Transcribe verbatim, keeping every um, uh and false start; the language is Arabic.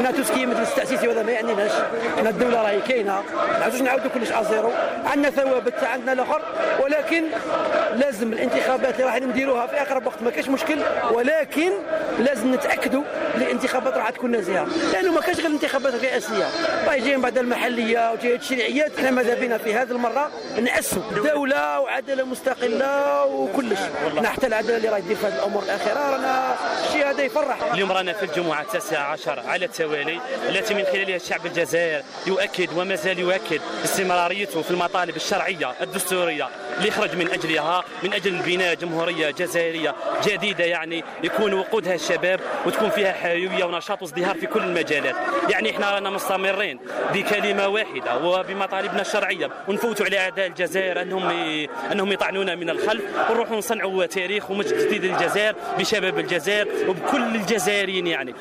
حنا تسكي مجلس التاسيسي وهذا ما يعنيناش. حنا الدوله راهي كاينه، ما عادوش نعاودوا كلش ازيرو، عندنا ثوابت تاع عندنا الاخر، ولكن لازم الانتخابات اللي راح نديروها في اقرب وقت ما كاش مشكل، ولكن لازم نتاكدوا الانتخابات راح تكون نزيهه، لانه ما كاش غير الانتخابات الرئاسيه، راهي جايين بعد المحليه وجايه التشريعيات. احنا ماذا بينا في هذه المره ناسوا دوله وعداله مستقله وكلش. احنا حتى العداله اللي راهي دير في هذه الامور الاخيره رانا الشيء هذا يفرح. اليوم رانا في الجمعه التاسعه عشر على التوالي التي من خلالها الشعب الجزائري يؤكد وما زال يؤكد استمراريته في المطالب الشرعيه الدستوريه اللي خرج من اجلها، من اجل بناء جمهوريه جزائريه جديده، يعني يكون وقودها الشباب وتكون فيها حيويه ونشاط وازدهار في كل المجالات. يعني احنا رانا مستمرين بكلمه واحده وبمطالبنا الشرعيه، ونفوتوا على اعداء الجزائر انهم انهم يطعنونا من الخلف، ونروحوا نصنعوا تاريخ ومجد جديد للجزائر بشباب الجزائر وبكل الجزائريين يعني.